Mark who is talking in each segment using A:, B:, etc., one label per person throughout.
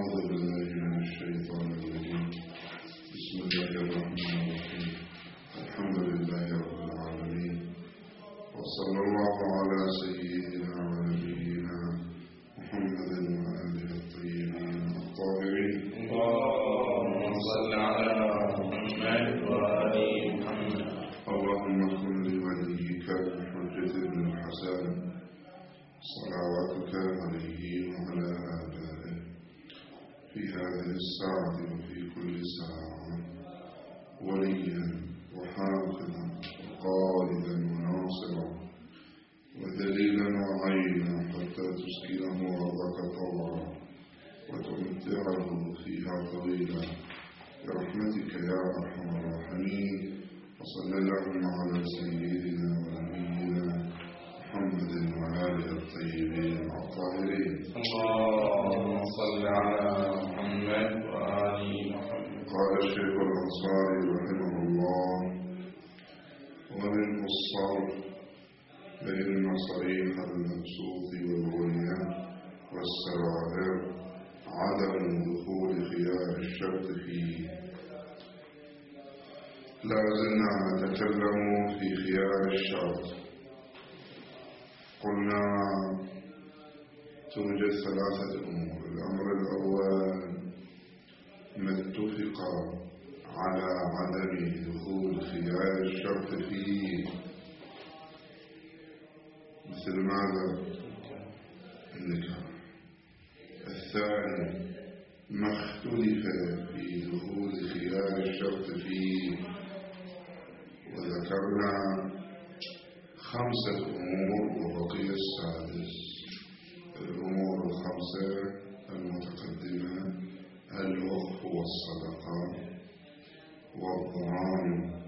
A: أعوذ بالله من الشيطان الرجيم. بسم الله الرحمن الرحيم. الحمد لله رب العالمين، وصلى الله على سيدنا ونبينا محمد وآله الطيبين الطاهرين.
B: اللهم صل على محمد وآل محمد.
A: اللهم كن لوليك الحجة بن الحسن صلواتك عليه وعلى آبائه في هذه الساعة وفي كل ساعة وليا وحافظا وقائدا وناصرا ودليلا وعينا حتى تسكنه أرضك طوعا وتمتعه فيها طويلا برحمتك يا أرحم الراحمين. وصلى اللهم على سيدنا ونبينا محمد وآله الطيبين الطاهرين.
B: اللهم صل على محمد وآل محمد.
A: قال الشيخ الأنصاري رحمه الله: ومن الصرف بين صريح المبسوط والغنية والسرائر عدم دخول خيار الشرط فيه. لا زلنا نتكلم في خيار الشرط. قلنا توجد ثلاثة أمور. الأمر الأول ما اتفق على عدم دخول خيار الشرط فيه، مثل ماذا؟ النكاح. الثاني ما اختلف في دخول خيار الشرط فيه، وذكرنا 5 أمور وبقي السادس. الأمور ال5 المتقدمة: الوقف والصدقة والضمان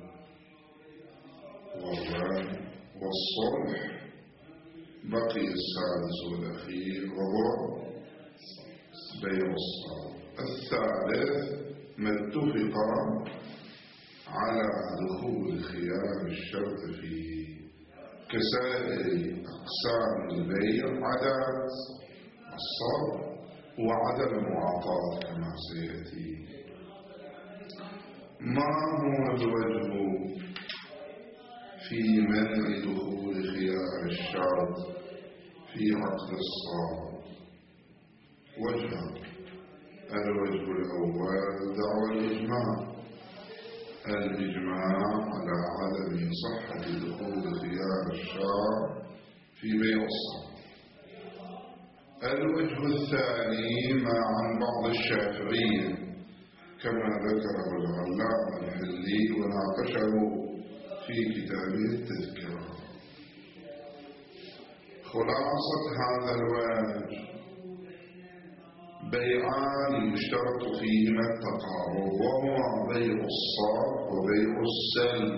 A: والرهن والصلح. بقي السادس والأخير وهو بيع الصالح. الثالث ما اتفق على دخول خيار الشرط فيه كسائر أقسام البيع عدا الصرف وعدم المعاطاة كما سيأتي. ما هو الوجه في منع دخول خيار الشرط في عقد الصرف؟ وجهان. الوجه الأول دعوى الإجماع على عدم صحة دخول خيار الشرط في بيع الصرف. الوجه الثاني ما عن بعض الشافعية كما ذكره العلامة الحلي وناقشه في كتابه التذكرة. خلاصة هذا الوجه: بيعان يشترط فيهما التقارب، وهما بيع الصرف وبيع السلم.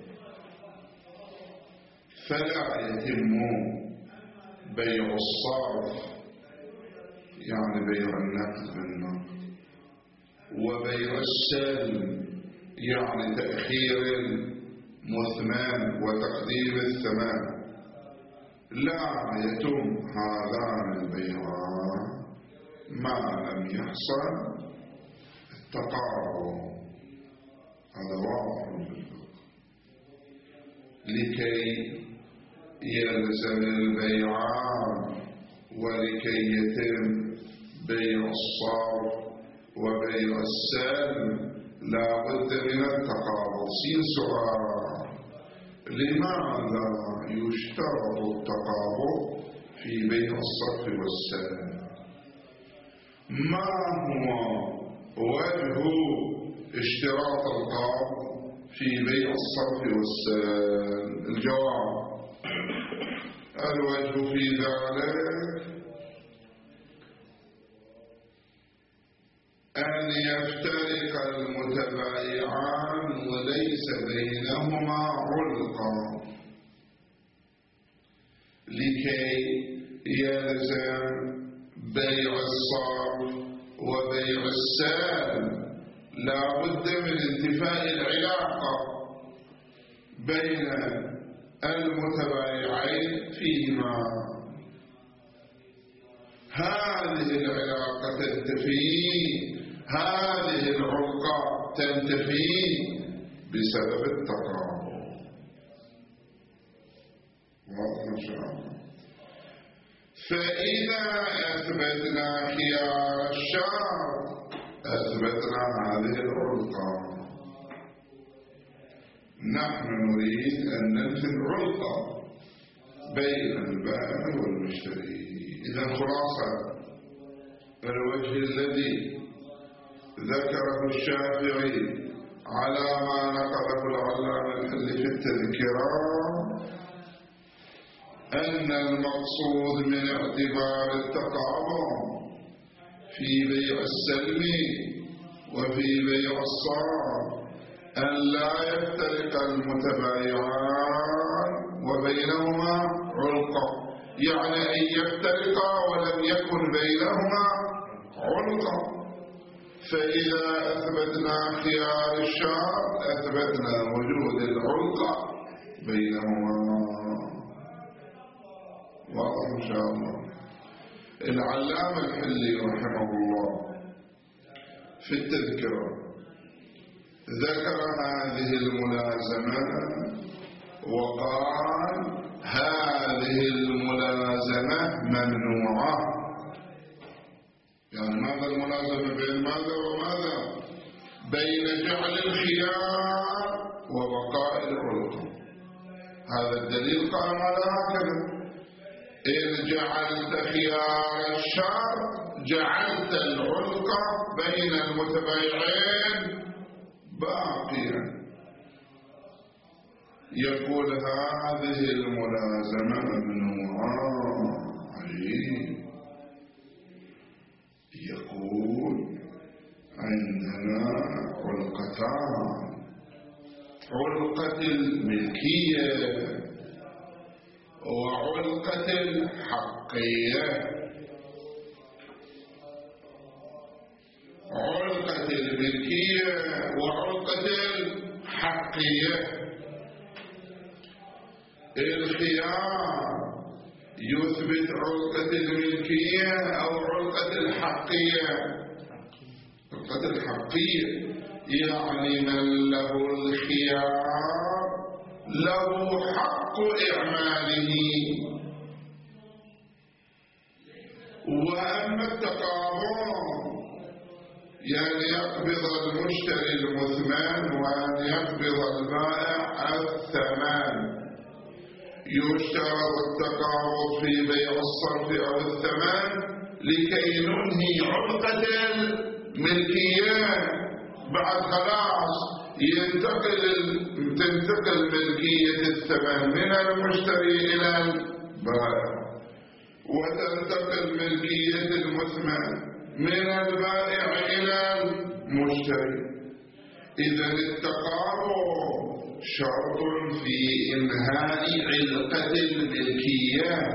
A: فلا يتم بيع الصرف يعني بيع النقد بالنقد، وبيع السلم يعني تأخير المثمن وتقديم الثمن. لا يتم هذان البيعان ما لم يحصل التقارب. هذا واضح في الفقه. لكي يلزم البيعان ولكي يتم بيع الصرف وبيع السلم لا بد من التقارب. سؤال: لماذا يشترط التقارب في بيع الصرف والسلم؟ ما هو وجه اشتراط القرض في بيع الصرف والسلم؟ الجواب: الوجه في ذلك أن يفترق المتبايعان وليس بينهما علقة. لكي يلزم بيع الصرف وبيع السلم لا بد من انتفاء العلاقة بين المتبايعين فيهما. هذه العلاقة تنتفي هذه العلقة تنتفي بسبب التقابل. واضح إن شاء الله. فإذا أثبتنا خيار الشرط أثبتنا هذه العلقة. نحن نريد أن ننفي العلقة بين البائع والمشتري. إذا خلاصة الوجه الذي ذكره الشافعي على ما نقله العلامة الحلي في التذكرة أن المقصود من اعتبار التقابل في بيع السلم وفي بيع الصرف أن لا يفترق المتبايعان وبينهما علقة، يعني أن يفترقا ولم يكن بينهما علقة. فإذا أثبتنا خيار الشرط أثبتنا وجود العلقة بينهما. واضح إن شاء الله. العلامة الحلي رحمه الله في التذكرة ذكر هذه الملازمة وقال هذه الملازمة ممنوعة. يعني ماذا الملازمة بين ماذا وماذا؟ بين جعل الخيار وبقاء العلقة. هذا الدليل قام على هكذا: إن جعلت خيار الشرط جعلت العلقة بين المتبايعين باقيا. يقول هذه الملازمة ممنوعة. عجيب. يقول عندنا علقتان: علقة الملكية وعلقة الحقية. علقة الملكية وعلقة الحقية. الخيار يثبت علقة الملكية أو علقة الحقية. علقة الحقية يعني من له الخيار له حق إعماله. وأما التقابل يعني يقبض المشتري المثمن وأن يقبض البائع الثمن. يشترط التقابض في بيع الصرف أو الثمن لكي ننهي علقة الملكية. بعد خلاص تنتقل ملكية الثمن من المشتري إلى البائع، وتنتقل ملكية المثمن من البائع إلى المشتري. إذن التقابض شرط في إنهاء علقة الملكية.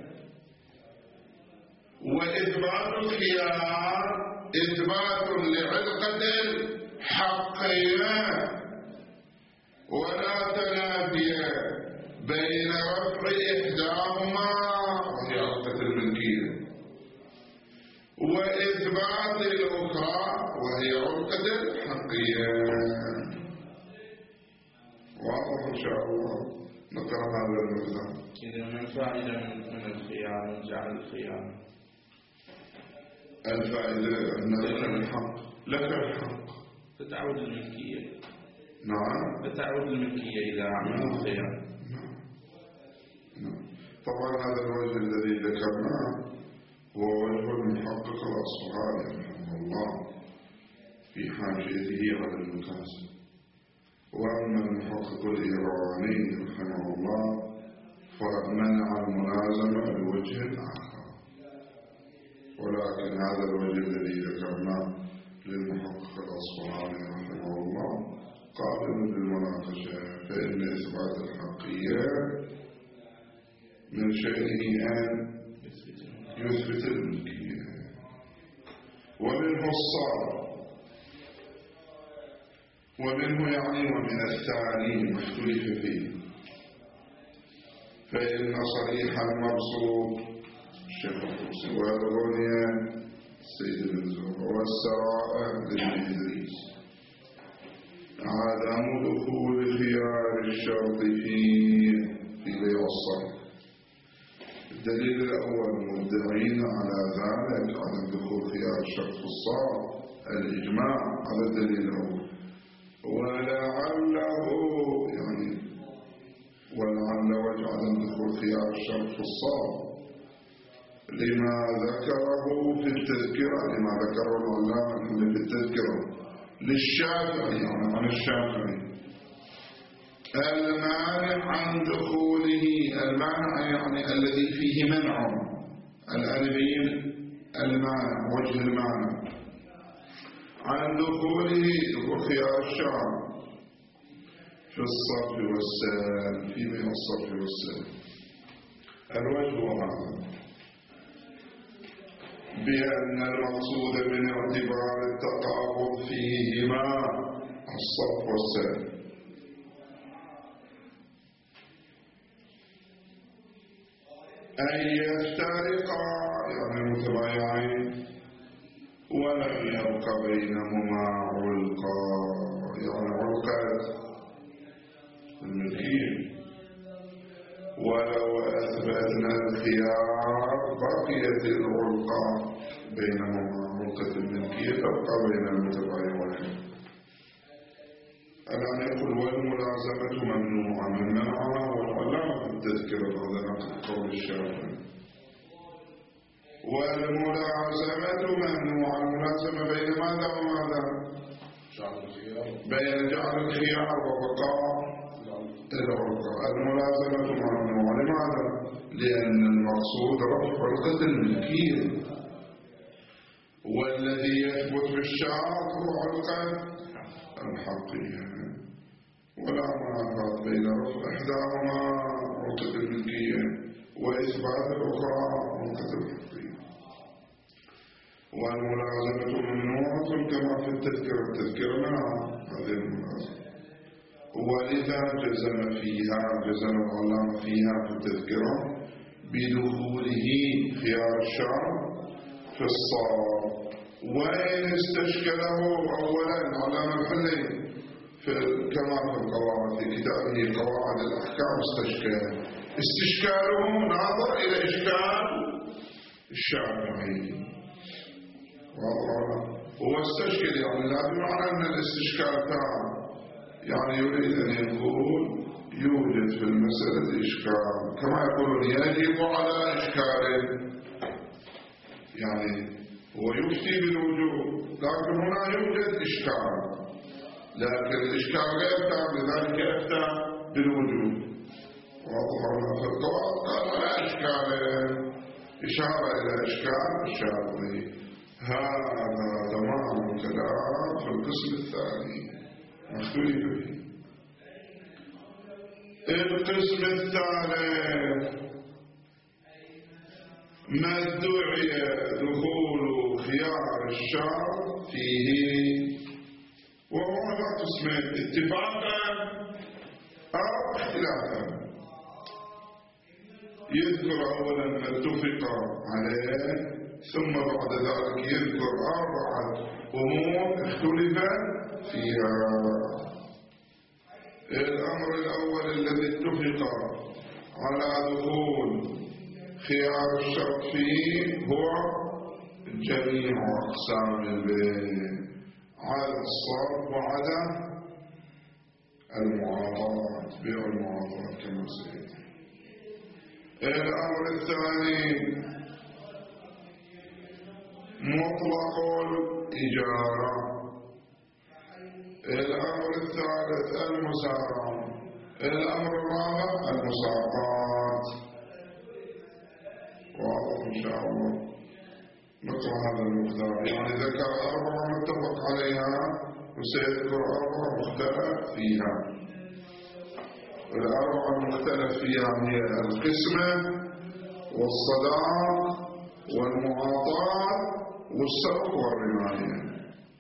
A: وإثبات الخيار إثبات لعلقة الحقية، ولا تنافي بين رفع إحداهما وهي علقة الملكية وإثبات الأخرى وهي علقة الحقية. واضح إن شاء الله. نقرأ هذا المثال.
B: إذا من فائدة من الخيار جعل الخيار.
A: الفائدة أن لك الحق، لك الحق
B: فتعود الملكية.
A: نعم،
B: فتعود الملكية إذا عمل الخيار.
A: نعم. طبعا هذا الوجه الذي ذكرناه هو وجه المحقق الأصفهاني رحمه الله في حاشيته على المكاسب. وأما المحقق الإيراني رحمه الله فمنع الملازمة بوجه آخر. ولكن هذا الوجه الذي ذكرناه للمحقق الأصفهاني رحمه الله قابل للمناقشة، فإن إثبات الحقية من شأنه أن يثبت الملكية. ومنه الصار، ومنه يعني ومن الثاني ما اختلف فيه. فإن صريح المبسوط الشيخ الحسين والغنية السيد بن زهرة، والسرائر لابن إدريس. عدم دخول خيار الشرط في بيع الصرف. الدليل الأول مدعين على ذلك عدم دخول خيار الشرط في الصرف الإجماع، هذا الدليل الأول. ولعله ولعل وجه عدم دخول خيار الشرط في الصرف لما ذكره في التذكرة، لما ذكره العلامة في التذكرة للشافعي، يعني عن الشافعي، المانع عن دخوله، المانع يعني الذي فيه منع، الألفين المانع، وجه المانع عن دخوله خيار الشرط في الصرف والسلم، في بيع الصرف والسلم. الوجه هو هذا، بأن المقصود من اعتبار التقابض فيهما الصرف والسلم، أن يفترقا يعني متبايعين ولم يبق بينهما علقا، يعني علقة الملكية. ولو أثبتنا الخيار بقيت العلقة بينهما، علقة الملكية تبقى بين المتبايعين. الآن يقول والملازمة ممنوعة، من منعها والعلامة في التذكرة، هذا نقل قول الشافعي. والملازمة ممنوعة، الملازمة بين ماذا وماذا؟ بين جعل الخيار وبقاء العلقة. الملازمة ممنوعة، لماذا؟ لأن المقصود رفع علقة الملكية، والذي يثبت بالشرط هو علقة الحقية، ولا منافاة بين رفع إحداهما علقة الملكية وإثبات الأخرى علقة الحقية. والملازمة ممنوعة كما في التذكرة منها هذه الملازمة، ولذا جزم العلامة فيها في التذكرة بدخوله خيار الشرط في الصرف. وإن استشكله أولا العلامة الحلي كما في القواعد، في كتابه قواعد الأحكام استشكاله ناظر إلى إشكال الشافعي، هو استشكل يعني لا بمعنى أن الاستشكال تام، يعني يريد أن يقول يوجد في المسألة إشكال، كما يقولون يجب على إشكال، يعني هو يفتي بالوجوب، لكن هنا يوجد إشكال، لكن الإشكال غير تام، لذلك أفتى بالوجوب. وأظهرنا في القواعد قال لا إشكال، إشارة إلى إشكال الشافعي. هذا تمام الكلام في القسم الثاني مختلف فيه. القسم الثالث ما ادعي دخول خيار الشرط فيه، وهو على قسمين: اتفاقا أو اختلافا. يذكر أولا ما اتفق عليه، ثم بعد ذلك يذكر 4 أمور اختلف فيها. الأمر الأول الذي اتفق على دخول خيار الشرط فيه هو جميع أقسام البيع، على الصرف وعلى المعاطاة، بيع المعاطاة كما سيأتي. الأمر الثاني مطلق الإجارة. الأمر الثالث المسارعة. الأمر الرابع المساقات. واضح إن شاء الله. نقرأ هذا المقدار، يعني ذكر 4 متفق عليها وسيذكر 4 مختلف فيها. ال4 المختلف فيها هي القسمة والصداق والمعاطاة والسبق والرماية.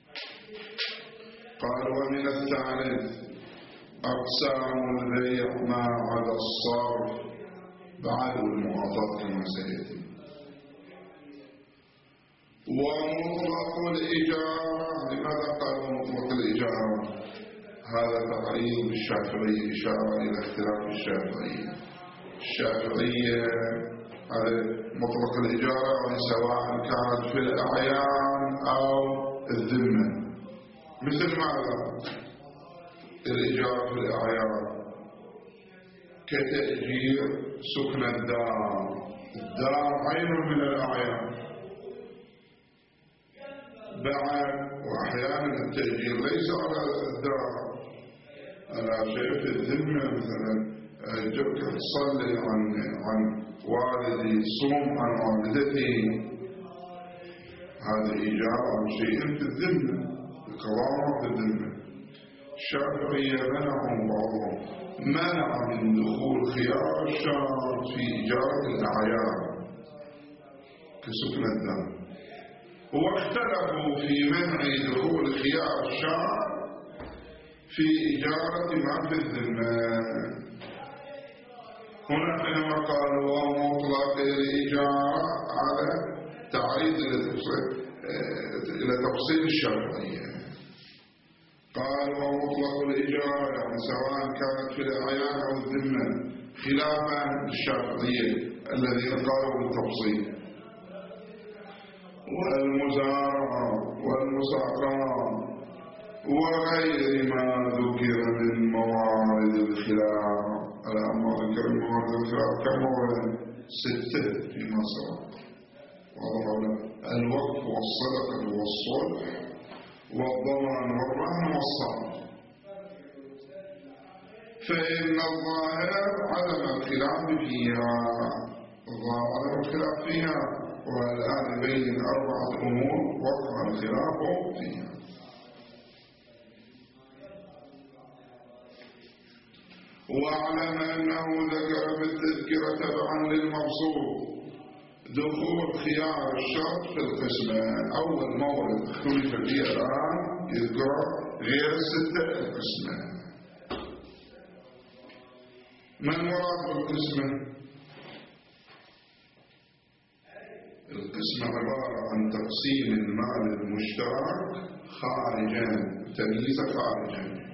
A: قال ومن الثالث أقسام البيع ما عدا الصرف بعد المعاطاة كما سيأتي. ومطلق الإجارة. لماذا قالوا مطلق الإجارة؟ هذا تقريب الشافعي، إشارة إلى اختلاف الشافعية. الشافعية هذا مطلق الإجارة سواء كانت في الأعيان أو الذمة. مثل ماذا؟ الإجارة في الأعيان كتأجير سكن الدار. الدار عين من الأعيان. بعد وأحيانا التأجير ليس على الدار، على شيء في الذمة، مثلا أجرك تصلي عن والدي، صوم عن والدتي، هذا إيجار عن شيء في الذمة، القضاء في الذمة. الشافعية منعهم بعضهم، منع من دخول خيار الشرط في إجارة الأعيان كسكن الدار، واختلفوا في منع دخول خيار الشرط في إجارة ما في الذمة. هنا حينما قالوا مطلق الإجارة على تعريض إلى تفصيل الشرعية، قالوا مطلق الإجارة يعني سواء كانت في الأعيان أو الذمة، خلافا للشافعية الذين قالوا بالتفصيل. والمزارعة والمساقات وغير ما ذكر من موارد الخلاف. الآن ما ذكر من موارد الخلاف كم مورد؟ 6 فيما سبق. الوقف والصدقة والصلح والضمان والرهن والصرف. فإن الظاهر عدم الخلاف فيها، عدم الخلاف فيها، والآن يبين 4 أمور وقع الخلاف فيها. واعلم أنه ذكر في التذكرة تبعا للمبسوط دخول خيار الشرط في القسمة. أول مورد اختلف فيه الآن يذكر غير 6 القسمة. ما المراد بالقسمة؟ القسمة عبارة عن تقسيم المال المشترك خارجا، تمييز خارجا.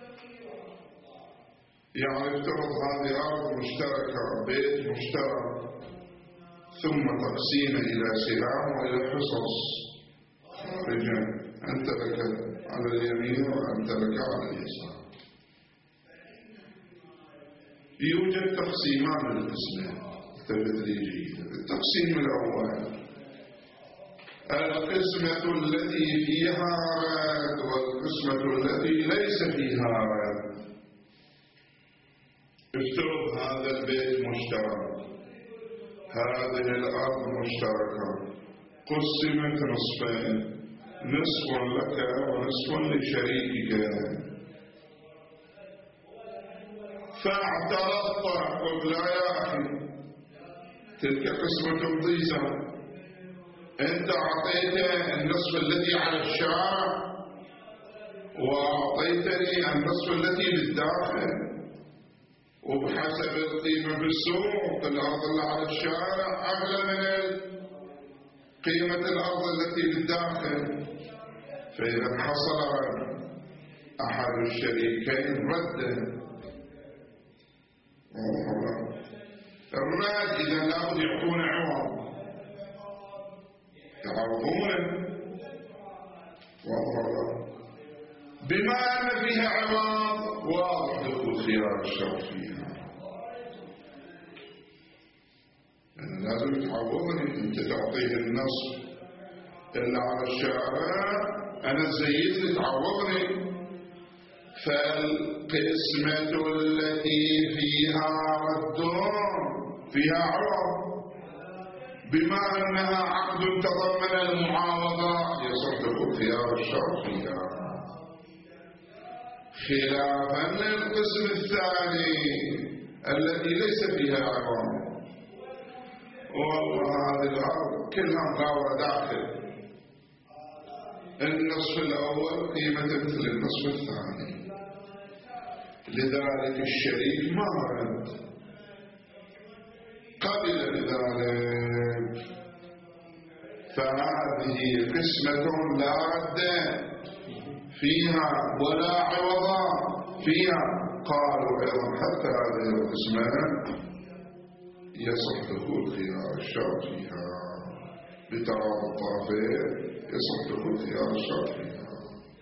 A: يعني افترض هذه أرض مشتركة، بيت مشترك، ثم تقسيم إلى سهام وإلى حصص خارجا، أنت لك على اليمين وأنت لك على اليسار. يوجد تقسيمان للقسمة التدريجية. التقسيم الأول القسمة التي فيها رد والقسمة التي ليس فيها رد. افترض هذا البيت مشترك، هذه الأرض مشتركة، قسمت نصفين، نصف لك ونصف لشريكك، فاعترضت قلت لا يا أخي تلك قسمة ضيزة، أنت أعطيت النصف الذي على الشارع وأعطيتني النصف الذي بالداخل، وبحسب القيمة بالسوق الأرض اللي على الشارع أغلى من قيمة الأرض التي بالداخل. فإذا حصل أحد الشريكين ردا، الرد إذا لابد يعطون عوض، يعوضونه، بما أن فيها عوض واضح دخول خيار الشرط فيها. يعني لازم تعوضني، انت تعطيه النصف اللي على الشارع، انا الزيد تعوضني. فالقسمة التي فيها رد فيها عوض، بما انها عقد تضمن المعاوضة يصح دخول خيار الشرط فيها، خلافا للقسم الثاني الذي ليس فيها عوض. والله هذه الأرض كلها مغاورة داخل، النصف الأول قيمة مثل النصف الثاني، لذلك الشريك ما رد، قبل بذلك، فهذا هذه قسمة لا رد فيها ولا عوض فيها. قالوا أيضا حتى هذه القسمة يصح دخول خيار الشرط فيها بتراضي الطرفين، يصح دخول خيار الشرط فيها.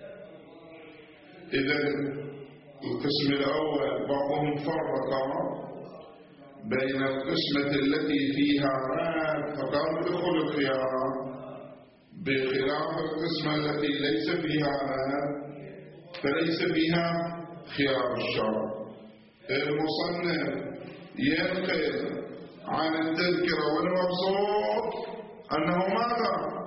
A: إذن القسم الأول بعضهم فرق بين القسمة التي فيها رد فقال دخول الخيار، بخلاف القسمة التي ليس فيها رد فليس فيها خيار الشرط. المصنف ينقل عن التذكرة والمبسوط أنه ماذا؟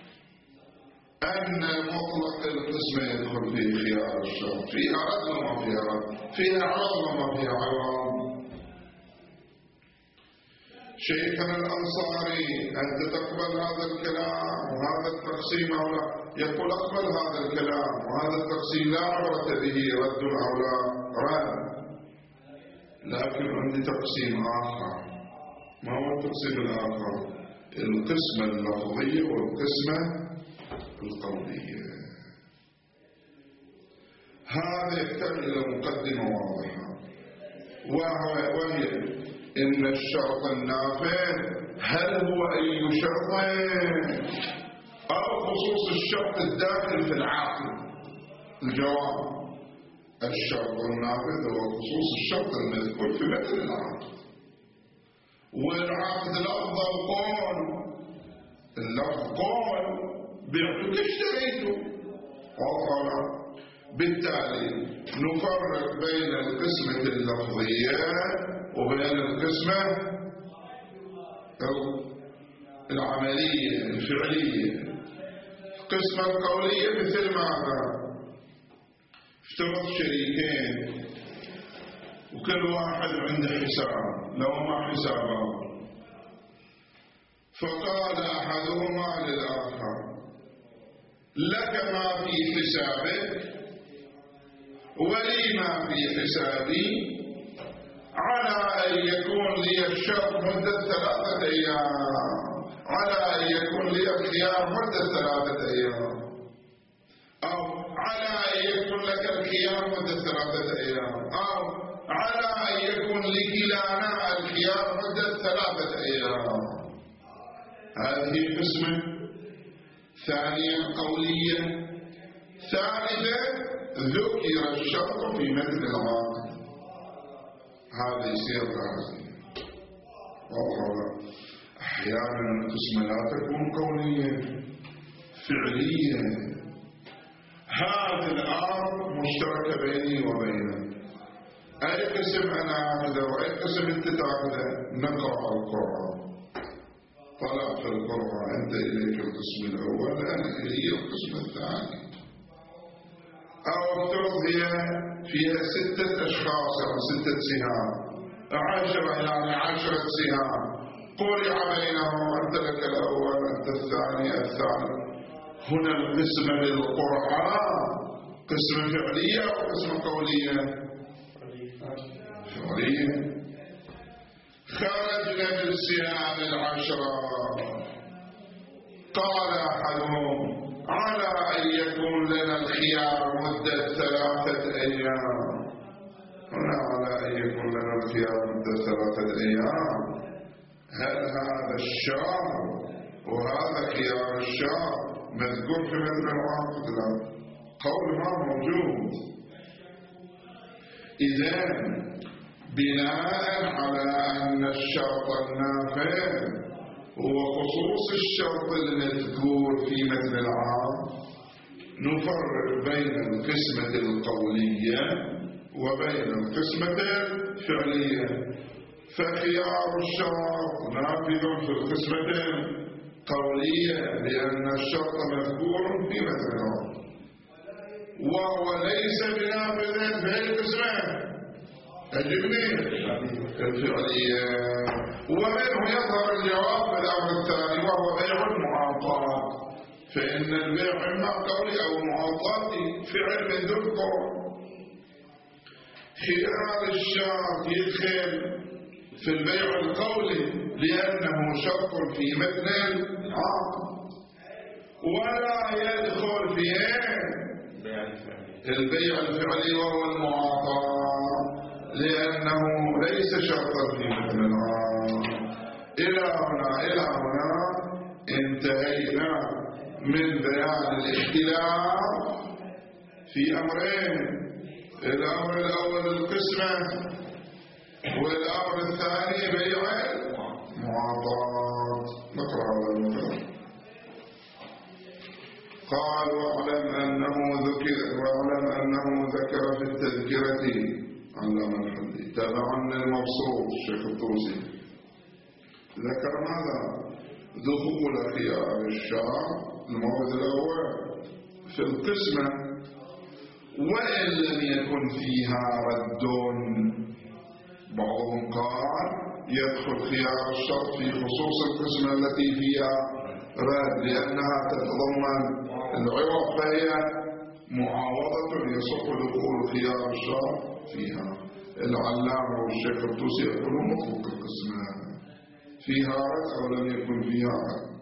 A: أن مطلق القسمة يدخل فيه خيار الشرط، فيها رد وما فيها رد، فيها عوض وما فيها عوض. شيخنا الأنصاري أنت تقبل هذا الكلام وهذا التقسيم أو لا؟ يقول أقبل هذا الكلام وهذا التقسيم لا عبرة به، رد أو لا رد. لكن عندي تقسيم آخر. ما هو التقسيم الآخر؟ القسمة اللفظية والقسمة القولية. هذا يحتاج إلى مقدمة واضحة، وهي إن الشرط النافذ هل هو أي شرط أو خصوص الشرط الداخل في العقد؟ الجواب: الشرط النافذ هو خصوص الشرط المذكور في متن العقد. والعقد الأفضل قول، اللفظ قول بعتك اشتريته، وقال. بالتالي نفرق بين القسمة اللفظية وبين القسمة العملية الفعلية. القسمة القولية مثل ماذا؟ افترض شريكين وكل واحد عنده حساب، لو ما حسابه، فقال أحدهما للآخر: لك ما في حسابك ولي ما في حسابي، على أن يكون لي الشرط مدة 3 أيام، على أن يكون لي الخيار مدة 3 أيام، أو على أن يكون لك الخيار مدة 3 أيام، أو على أن يكون لكلانا الخيار مدة 3 أيام. هذه قسمة ثانية قولية. ثالثة ذكر الشرط في متن العقد، هذا يصير رازي. أحيانا القسمة لا تكون قولية، فعلية. هذه الأرض مشتركة بيني وبينك، أي قسم أنا أخذه وأي قسم أنت تأخذه. نقرأ القرآن، طلع في القرآن: أنت إليك القسم الأول، أنا إلي القسم الثاني. أو افترض هي فيها 6 أشخاص أو 6 سهام، 10 يعني 10 سهام، قرع بينهم: أنت لك الأول، أنت الثاني، الثالث. هنا القسمة بالقرآن قسمة فعلية أو قسمة قولية؟ فعلية. خرجنا بالسهام 10، قال أحدهم: على أن يكون لنا الخيار مدة 3 أيام. هنا على أن يكون لنا الخيار مدة 3 أيام. هل هذا الشرط وهذا خيار الشرط مذكور في متن العقد؟ لا، قول ما موجود. إذن بناء على أن الشرط النافذ هو خصوص الشرط المذكور في متن العقد، نفرق بين القسمة القولية وبين القسمة الفعلية. فخيار الشرط نافذ في القسمة القولية لأن الشرط مذكور في متن العقد، وهو ليس بنافذ في القسمة الفعلية. ومنه يظهر الجواب في الأمر الثاني، وهو بيع المعاطاة. فإن البيع إما قولي أو معاطاة فعل من ذكر. خيار الشرط يدخل في البيع القولي لأنه شرط في متن العقد. ولا يدخل في البيع الفعلي وهو المعاطاة، لأنه ليس شرطا في مثل العام. إلى هنا انتهينا من بيان الاختلاف في أمرين: الأمر الأول القسمة، والأمر الثاني بيع المعاطاة. نقرأ هذا المثال. قال: واعلم أنه ذكر في التذكرة علامة الحدي تبعا للمبسوط الشيخ الطوسي، ذكر ماذا؟ دخول خيار الشرع المورد الأول في القسمة، وإن لم يكن فيها رد. بعضهم قال يدخل خيار الشرط في خصوص القسمة التي فيها رد، لأنها تتضمن العوض فهي معاوضة يصح دخول خيار الشرط فيها. العلامة والشيخ الطوسي يقولون مطلق القسمة فيها رد أو لم يكن فيها رد.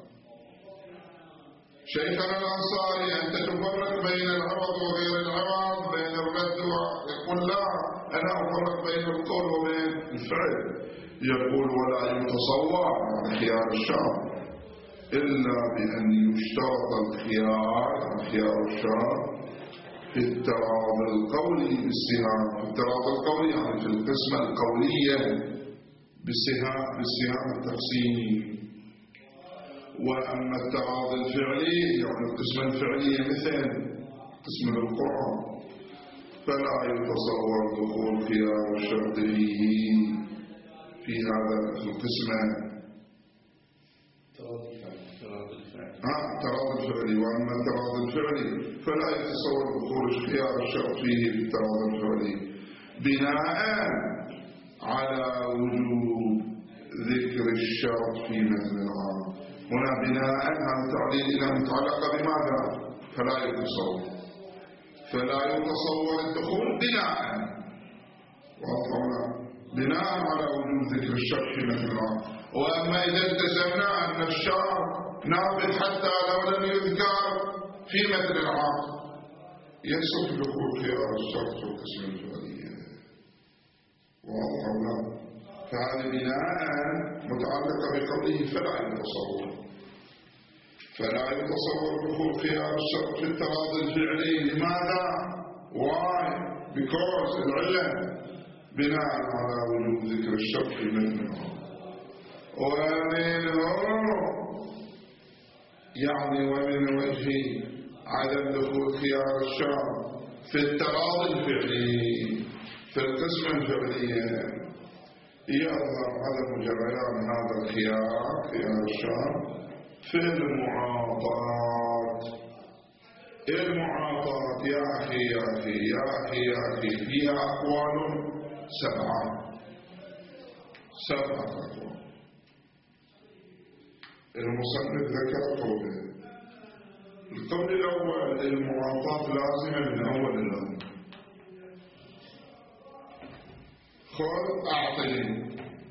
A: شيخنا الأنصاري: أنت تفرق بين العوض وغير العوض، بين الرد يقول لا، أنا أفرق بين القول وبين الفعل. يقول: ولا يتصور خيار الشرط إلا بأن يشترط خيار الشرط في التراضي القولي بالسهام. في التراضي القولي يعني في القسمة القولية بالسهام التقسيمي. وأما التراضي الفعلي يعني القسمة الفعلية مثل قسم القرآن، فلا يتصور دخول خيار الشرط فيه في هذا القسمة التراضي الفعلي. وأما التراضي الفعلي فلا يتصور دخول خيار الشرط فيه في التراضي الفعلي، بناء على وجوب ذكر الشرط في مثل العام. هنا بناء على تعليل إلى متعلقة بماذا؟ فلا يتصور الدخول بناء على وجوب ذكر الشرط في مثل العام. وأما إذا التزمنا أن الشرط نافذ حتى لو لم يذكر في مثل العام، يصح دخول خيار الشرط في القسم الفعلية. واضح أو لا؟ فهذا بناء متعلقة بقوله فلا يتصور دخول خيار الشرط في التراضي الفعلي. لماذا؟ why؟ because العلة بناء على وجوب ذكر الشرط في مثل العام. ومن وجه عدم دخول خيار الشرط في التراضي الفعلي في القسمة الفعلية يظهر عدم جريان هذا خيار الشرط في المعاطات. يا أخي فيها أقوال سبعة أقوال. المصنف ذكر قولين. القول الأول: المعاطاة لازمة من أول الأمر. خذ أعطني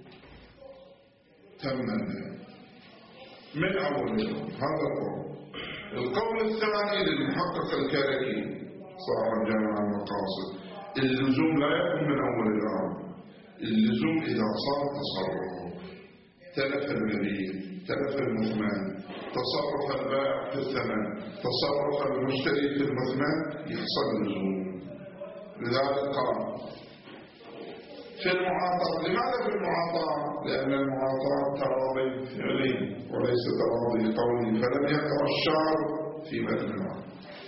A: تمنى من أول الأمر، هذا القول. القول الثاني للمحقق الكركي صاحب جامع المقاصد: اللزوم لا يكون من أول الأمر، اللزوم إذا صار تصرف، تلف المبيع، تلف المثمن، تصرف البائع في الثمن، تصرف المشتري في المثمن، يحصل اللزوم. لذلك قال في المعاطاة. لماذا في المعاطاة؟ لأن المعاطاة تراضي فعلي وليس تراضي قولي، فلم يقع الشرع في مثل العام.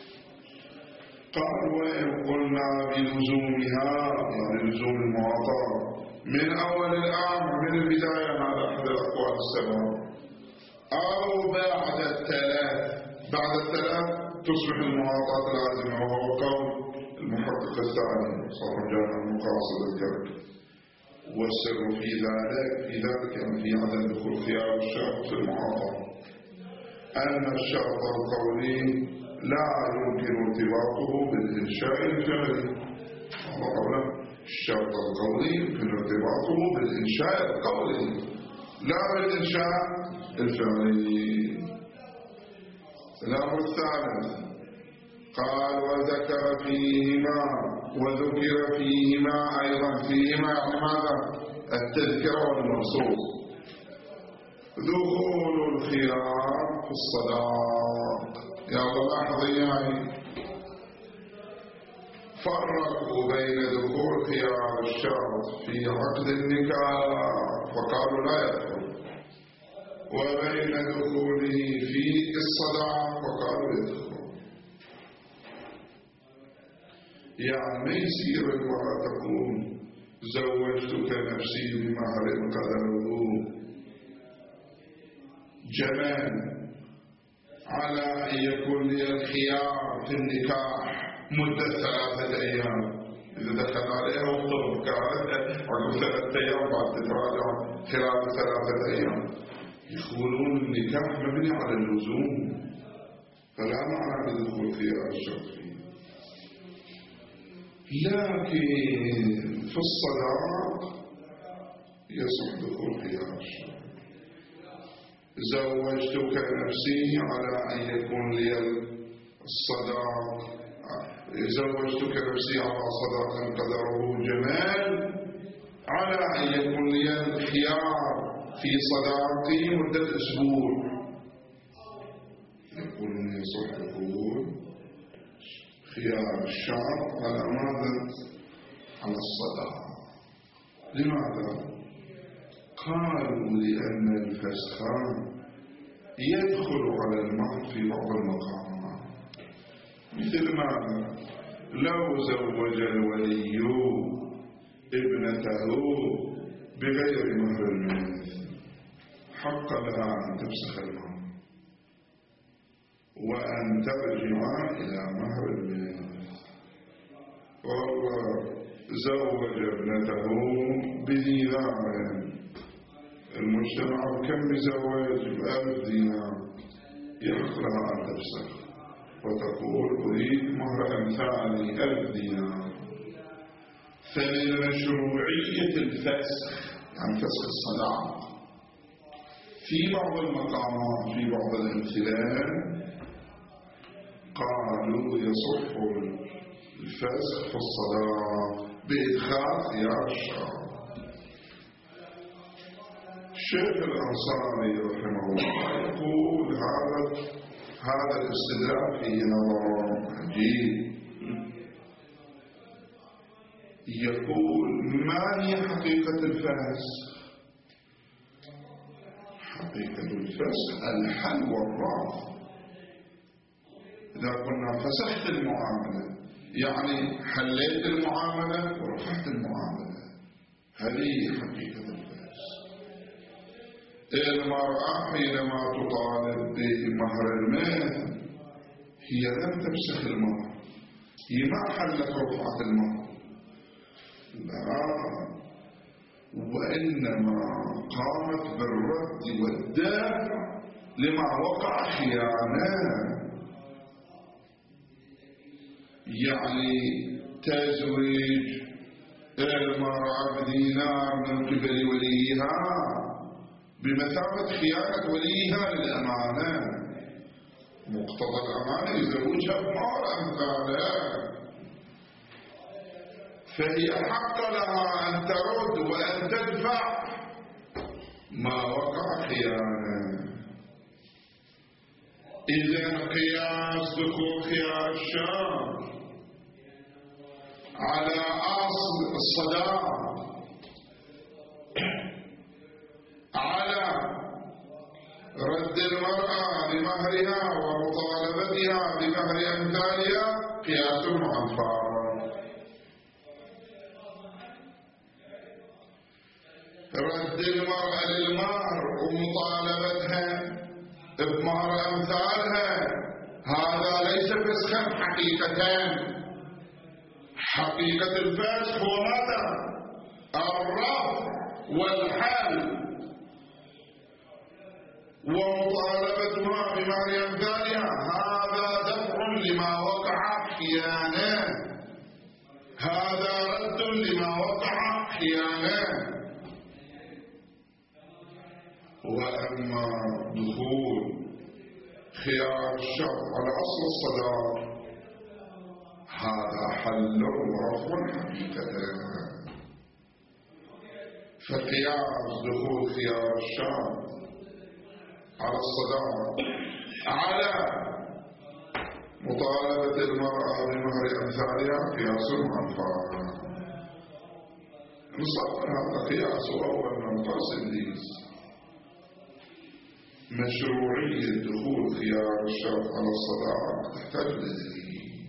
A: قال: وإن قلنا بلزومها يعني لزوم المعاطاة من أول الأمر من البداية، هذا أحد الأقوال السبعة، أو بعد الثلاث تصبح المعاطاة لازمة، وهو قول المحقق الثاني صاحب جامع المقاصد الكركي. والسر في ذلك يعني في عدم دخول خيار الشرط في المعاطاة أن الشرط القولي لا يمكن ارتباطه بالإنشاء الفعلي. الشرط القولي يمكن ارتباطه بالإنشاء القولي لا بالإنشاء الفعلي. الأمر الثالث قال وذكر فيهما أيضا فيهما يعني ماذا؟ التذكرة والمنصوص دخول الخيار في الصداق. يا الله لاحظي فرقوا بين دخول خيار الشرط في عقد النكاح فقالوا لا يدخل، وبين دخوله في الصداق فقالوا يدخل. يعني ما يصير المرأة تقول زوجتك نفسي بمهر قدره جمال على أن يكون لي الخيار في النكاح مدة 3 أيام، إذا دخل عليها وقت كانت عقب 3 أيام بعد تتراجع خلال 3 أيام. يقولون النكاح مبني على اللزوم فلا معنى لدخول خيار الشرط فيه. لكن في الصداق يصح دخول خيار الشرط. زوجتك نفسي على أن يكون لي الصداق، زوجتك نفسي على صداق قدره جمال على أن يكون لي الخيار في صداقي مدة أسبوع. يقول يصح دخول خيار الشرط على ماذا؟ على الصداق. لماذا؟ قالوا لأن الفسخ يدخل على المهر في بعض المقامات، مثل ماذا؟ لو زوج الولي ابنته بغير مهر الميت حق لها أن تفسخ المهر وأن ترجع إلى مهر الميت. وهو زوج ابنته بدينار، المجتمع كم بزواج ب1000 دينار، يحق لها أن تفسخ وتقول أريد مهر أمثالي 1000 دينار. فمن مشروعية الفسخ يعني فسخ الصداق في بعض المقامات في بعض الأمثلة قالوا يصح الفسخ في الصداق بإدخال خيار الشرط. الشيخ الأنصاري رحمه الله يقول هذا الاستدلال فيه نظر عجيب. يقول ما هي حقيقة الفسخ؟ حقيقة الفسخ الحل والرفض. إذا كنا فسخت المعاملة يعني حليت المعاملة ورفعت المعاملة، هذه حقيقة الفسخ. المرأة حينما تطالب بمهر المال هي لم تفسخ المهر، هي ما حلت رفعت المهر، لا، وإنما قامت بالرد والدافع لما وقع خيانة. يعني تزويج المرأة بدينار من قبل وليها بمثابة خيانة وليها للأمانة، مقتضى الأمانة يزوجها بمهر أمثالها، فهي حق لها أن ترد وأن تدفع ما وقع خيانة. إذن قياس دخول خيار الشرط على أصل الصداق على رد المرأة بمهرها ومطالبتها بمهر أمثالها قياس مع الفارق. رد المرأة للمهر ومطالبتها بمهر أمثالها هذا ليس فسخا حقيقتان. حقيقة الفسخ هو ماذا؟ الرفع والحل، ومطالبتها بمهر أمثالها هذا دفع لما وقع خيانة، هذا رد لما وقع خيانة. وأما دخول خيار الشرط على أصل الصداق هذا حل ورفع حقيقة. فقياس دخول خيار الشرط على الصداق على مطالبة المرأة بمهر أمثالها قياس منفعة. نصور هذا قياس أول من قاسم مشروعية دخول خيار الشرط على الصداق تحتاج لدليل.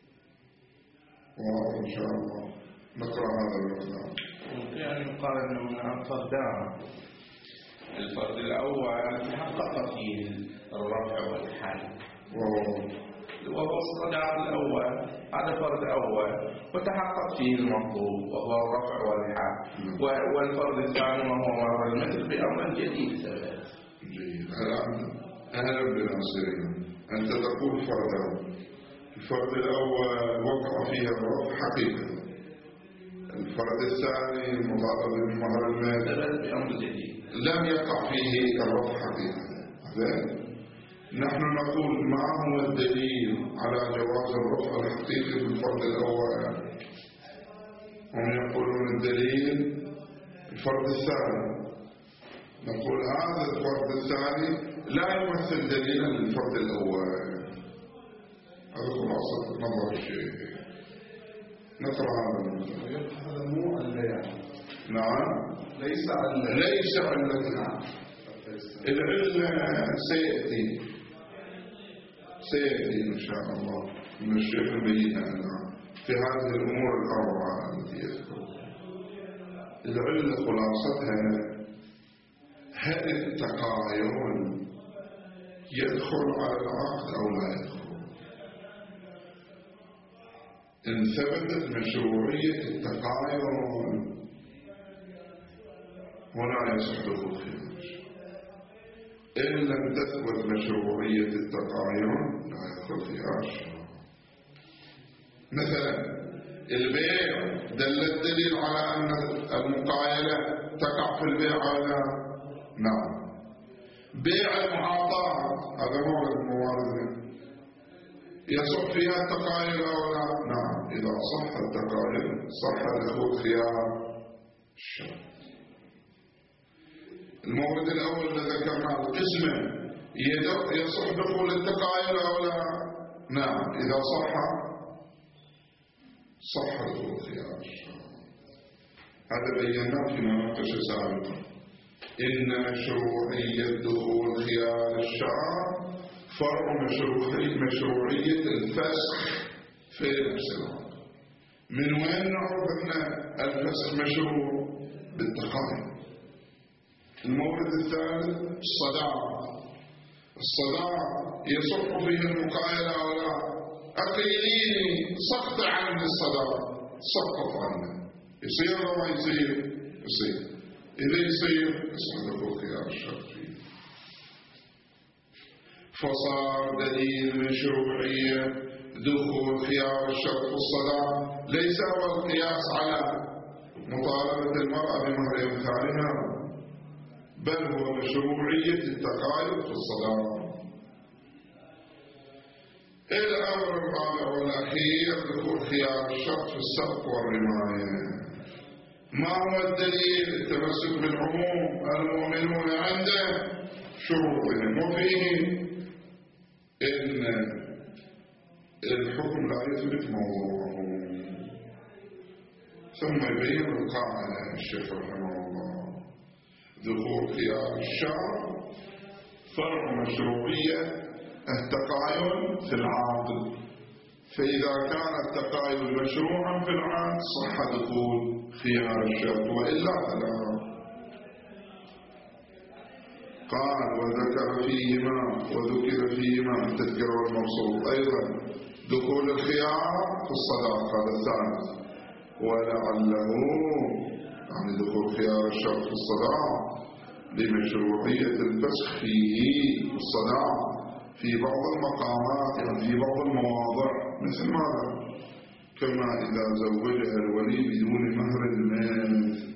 A: واضح إن شاء الله. نقرأ هذا المقدار.
B: يعني يقال أنه هناك فردان. الفرد الأول تحقق فيه الرفع والحل وهو الصداق الأول، هذا فرد أول وتحقق فيه المطلوب وهو الرفع والحل. والفرد الثاني وهو مهر المثل بأمر جديد ثبت.
A: جيد. الآن أهلا بناصرين. أنت تقول فردان. الفرد الأول وقع فيه الرفع حقيقة. الفرد الثاني المطالبة بمهر المثل
B: بأمر جديد
A: لم يقع فيه الرفع حقيقة. نحن نقول ما هو الدليل على جواز الرفع الحقيقي في الفرد الأول؟ هم يقولون الدليل الفرد الثاني. نقول هذا الفرد الثاني لا يمثل دليلا للفرد الأول. هذا خلاصة نظر الشيء. نقرأ
C: هذا مو البيع.
A: نعم
C: ليس
A: علة. العلة سيأتي إن شاء الله من الشيخ البينة الآن في هذه الأمور الأربعة التي يذكرها. العلة خلاصتها هل التقايل يدخل على العقد أو لا يدخل؟ إن ثبتت مشروعية التقايل هنا يصح دخول خيار. إن لم تثبت مشروعية التقايل لا يدخل خيار. مثلا البيع دل الدليل على أن المقايلة تقع في البيع ولا نعم. بيع المعاطاة هذا مورد الموارد يصح فيها التقايل ولا نعم. إذا صح التقايل صح دخول خيار الشرط. المورد الأول الذي ذكرناه القسمة يصح دخول التقايل أو لا نعم. إذا صح دخول خيار الشرط. هذا بيناه في مناقشة سابقة. إن مشروعية دخول خيار الشرط فرع مشروعية الفسخ في نفس الوقت. من وين نعرف أن الفسخ مشروع؟ بالتقايل. المورد الثالث الصداق يصح فيه المقايلة ولا أقيليني سقط عني الصداق سقط عنه. يصير ولا ما يصير؟ إذا يصير يصح دخول خيار الشرط فيه. فصار دليل مشروعية دخول خيار الشرط في الصداق ليس هو القياس على مطالبة المرأة بمهر أمثالها بل هو مشروعية التقايد في الصداق. الأمر الرابع والأخير دخول خيار الشرط في السبق والرماية. ما هو الدليل؟ التمسك بالعموم المؤمنون عند شروطهم وفيه إن الحكم لا يثبت موضوعه. ثم يبين القاعدة الشيخ رحمه الله دخول خيار الشرط فرع مشروعية التقايل في العقد. فإذا كان التقايل مشروعا في العقد صح دخول خيار الشرط وإلا فلا. قال وذكر فيهما التذكير والموصول أيضا دخول الخيار في الصداق. هذا الثالث. ولعله يعني دخول خيار الشرط في الصداق لمشروعية الفسخ فيه في الصداق في بعض المقامات يعني في بعض المواضع مثل ماذا؟ كما إذا زوجها الولي بدون مهر المثل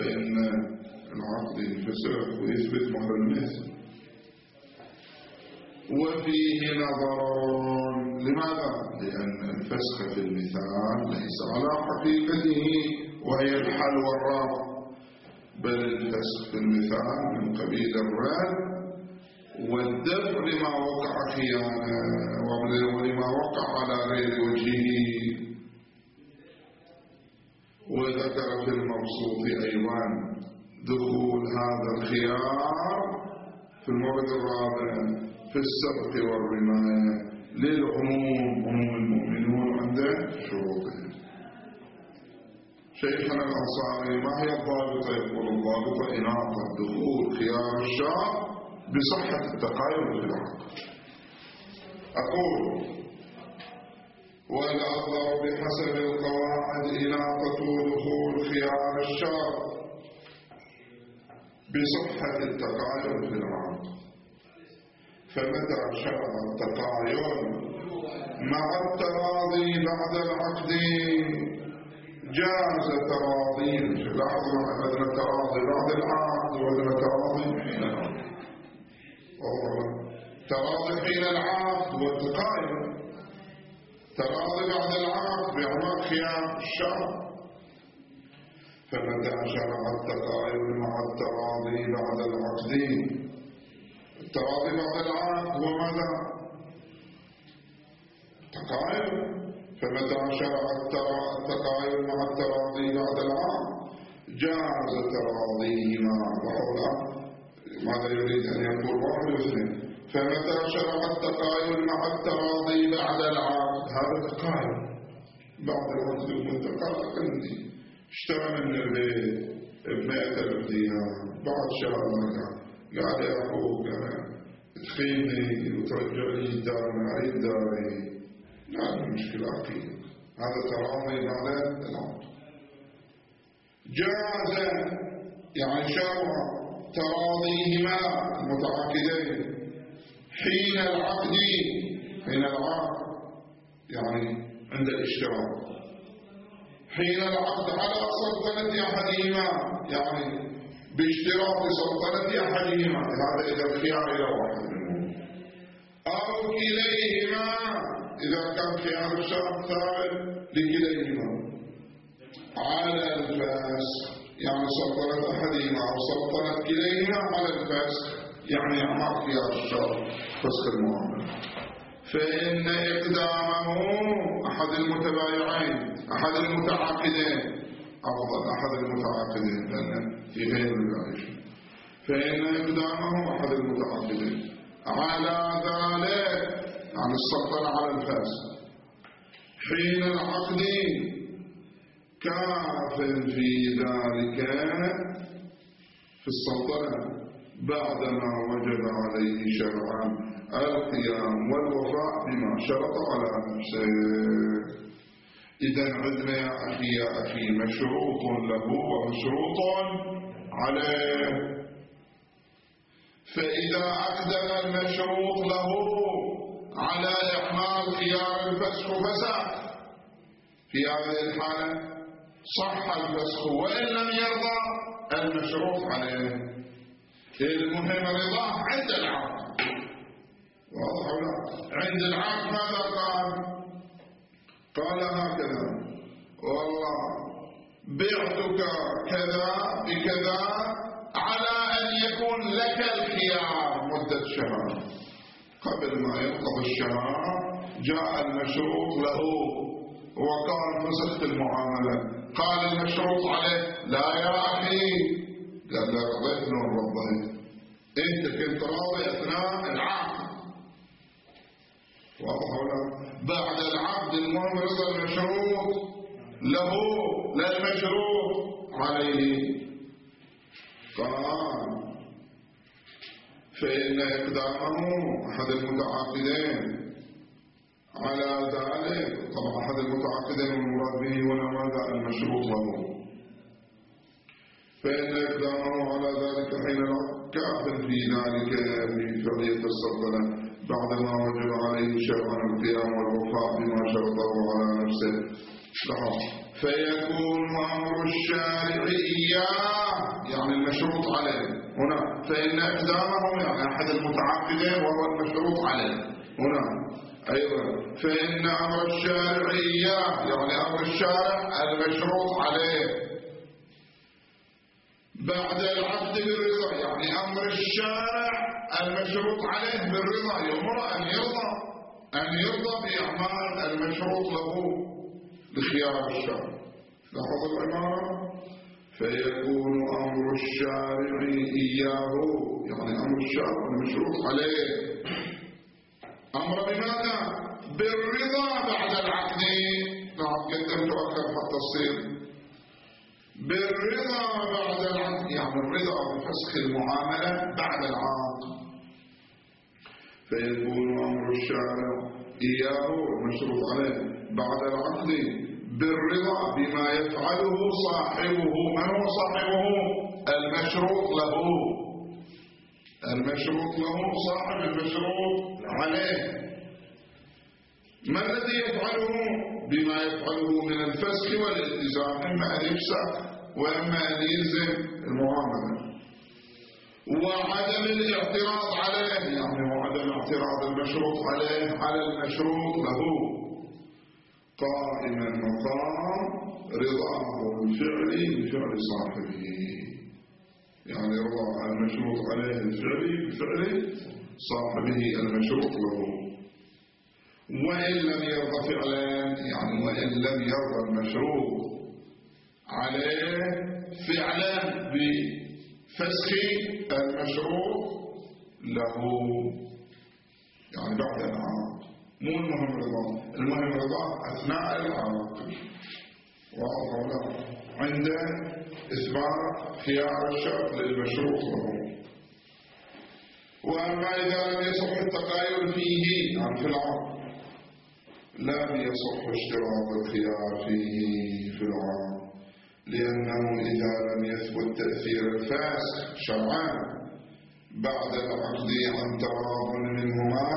A: فإن العقد ينفسخ ويثبت مهر المثل. وفيه نظر. لماذا؟ لأن الفسخ في المثال ليس على حقيقته وهي الحل والرابع، بل الفسخ في المثال من قبيل الرد والدفع لما وقع خيانة ولما وقع على غير وجهه. وذكر في المبسوط أيضا دخول هذا الخيار في المورد الرابع في السبق والرماية للعموم، عموم المؤمنون عند شروطهم. شيخنا الأنصاري ما هي الضابطة؟ يقول الضابطة إناقة دخول خيار الشرط بصحة التقايد في العقد. أقول والأظهر بحسب القواعد إناقة دخول خيار الشرط بصحة التقايد في العقد. فمتى شرع التقايد مع التراضي بعد العقد جاز تراضي. لاحظوا أن التراضي بعد العقد وأن التراضي حين العقد. تراضي حين العقد والتقايد، تراضي بعد العقد بإعمال خيار الشرع. فمتى شرع التقايد مع التراضي بعد العقد، التراضي بعد العقد هو ماذا؟ التقايد. فمتى شرع التقايد مع التراضي بعد العقد جاز تراضيهما. وحول ماذا يريد أن يقول؟ واحد واثنين. فمتى شرع التقايد مع التراضي بعد العقد، هذا التقايد بعد العقد المنتقل عندي اشترى من البيت ب100,000 دينار، بعد شهر قال يا أخوك تخيني وترجع لي الدار من علي داري، لا مشكلة عقيدة. هذا تراضي بعد العقد. جاز يعني شرع تراضيهما المتعاقدين حين العقد، حين العقد يعني عند الاشتراك، حين العقد على سلطنة أحدهما، يعني باشتراك سلطنة أحدهما، هذا إذا الخيار إلى واحد منهم، أو كليهما إذا كان خيار الشرط ثابت لكليهما على الفسخ، يعني سلطنة أحدهما أو سلطنة كليهما على الفسخ، يعني أعمال خيار الشرط فسخ المعاملة. فإن إقدامه أحد المتبايعين أحد المتعاقدين، أفضل أحد المتعاقدين لأن في غير العيش، فإن إقدامه أحد المتعاقدين على ذلك عن السلطنة على الفاسد حين العقد كاف في ذلك في السلطنة بعدما وجب عليه شرعا القيام والوفاء بما شرط على نفسه. إذن عندنا يا أخي مشروط له ومشروط عليه. فإذا أقدم المشروط له على إعمال خيار الفسخ فسخ، في هذه الحالة صح الفسخ وإن لم يرضى المشروط عليه. المهم رضاه عند العقد. واضح ولا؟ عند العقد ماذا قال؟ قال هكذا: والله بعتك كذا بكذا على أن يكون لك الخيار مدة شهر. قبل ما ينقضي الشهر جاء المشروط له وقال فسخت المعاملة. قال المشروط عليه: لا يا أخي. قال: لا رضيت نور رضيت، انت كنت راضي اثناء العقد. واضح ولا؟ بعد العقد المهم رضا المشروط له لا المشروط عليه. قال: فإن إقدامه أحد المتعاقدين على ذلك، طبعا أحد المتعاقدين والمراد به هنا ماذا؟ المشروط له. فإن إقدامه على ذلك حين كاف في ذلك في فرضية السلطنة بعدما وجب عليه شرعا القيام والوفاء بما شرطه على نفسه. فيكون أمر الشارع إياه، يعني المشروط عليه، هنا فإن إقدامه يعني أحد المتعاقدين وهو المشروط عليه. هنا أيضا فإن أمر الشارع إياه يعني أمر الشارع المشروط عليه بعد العقد بالرضا، يعني أمر الشارع المشروط عليه بالرضا، يأمر أن يرضى بأعمال المشروط له بخيار الشارع. لاحظ العبارة فيكون أمر الشارع إياه يعني أمر الشارع المشروط عليه أمر بماذا؟ بالرضا بعد العقد. قدمت أكثر التفصيل بالرضا بعد العقد، يعني الرضا بفسخ المعاملة بعد العقد. فيكون أمر الشارع إياه المشروط عليه بعد العقد بالرضا بما يفعله صاحبه. من هو صاحبه؟ المشروط له. المشروط له صاحب المشروط عليه. ما الذي يفعله؟ بما يفعله من الفسخ والالتزام، إما أن يفسخ وإما أن يلزم المعاملة، وعدم الاعتراض عليه، يعني وعدم اعتراض المشروط عليه على المشروط له، قائما مقام رضاه الفعلي بفعل صاحبه. يعني رضا المشروط عليه الفعلي بفعل صاحبه المشروط له. وإن لم يرضى فعلا، يعني وإن لم يرضى المشروط عليه فعلا بفسخ المشروط له، يعني بعد العقد. مو المهم رضا، المهم رضا أثناء العقد. واضح عند إثبات خيار الشرط للمشروط له. وأما إذا لم يصح التقايل فيه، يعني في العقد لم يصح اشتراط الخيار فيه في العقد، لأنه إذا لم يثبت تأثير الفاسخ شرعا بعد العقد عن تراض منهما،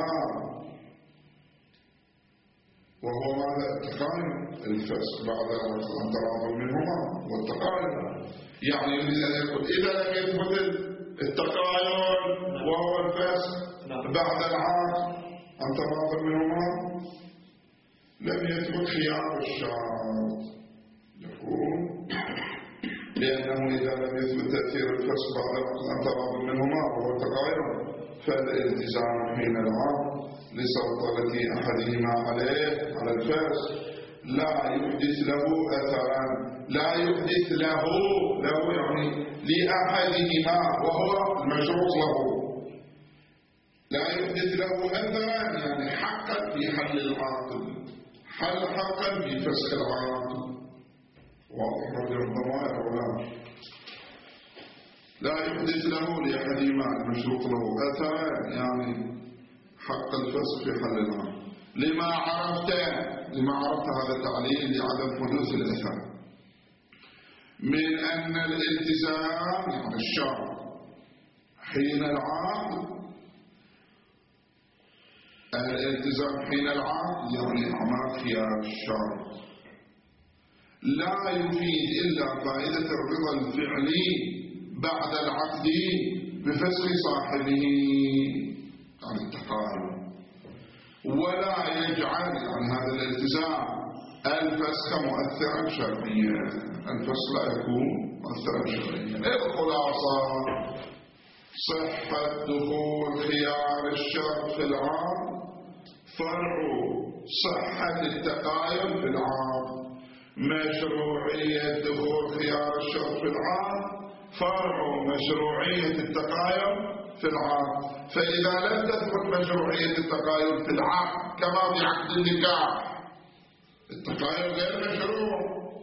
A: وهو ماذا؟ التقايل. الفسخ بعد العقد عن تراض منهما والتقايل، يعني يريد أن يقول إذا لم يثبت التقايل وهو الفسخ بعد العقد عن تراض منهما لم يثبت خيار الشرط. يقول لأنه إذا لم يثبت تأثير الفسخ بعد العقد عن تراض منهما وهو التقايل فالالتزام حين العقد لسلطنة أحدهما عليه على الفسخ لا يحدث له أثرا. لا يحدث له يعني لأحدهما وهو المشروط له، لا يحدث له أثرا يعني حقا في حل العقد، حقا في فسخ العقد. واضح رجل الضمائر ولا لا يحدث له لأحدهما المشروط له أثرا يعني حق الفسخ في حل العقد. لما عرفت هذا التعليل لعدم حدوث الأثر من أن الالتزام يعني الشرط حين العقد، الالتزام حين العقد يعني أعمال خيار الشرط لا يفيد إلا فائدة الرضا الفعلي بعد العقد بفسخ صاحبه عن التقايل، ولا يجعل عن هذا الالتزام الفسخ مؤثرا شرعيا. الفسخ لا يكون مؤثرا شرعيا. الخلاصة صحة دخول خيار الشرط في العقد فرع صحة التقايل في العقد. مشروعية دخول خيار الشرط في العقد فرع مشروعية التقايل في العقد. فإذا لم تثبت مشروعية التقايل في العقد كما في عقد النكاح، التقايل غير مشروع.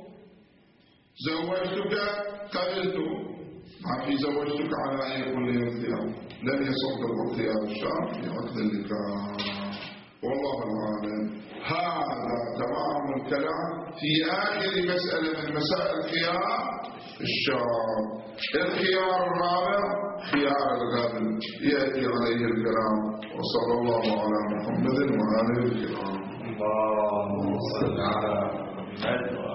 A: زوجتك قبلت، ما في زوجتك على أن يكون لي الخيار، لم يصح له خيار الشرط في عقد النكاح. والله العالم. هذا تمام الكلام في آخر مسألة من مسائل خيار الشرط. الخيار الرابع خيار الغابن يأتي عليه الكلام. وصلى الله على محمد وآله الكرام.
B: اللهم صل على محمد.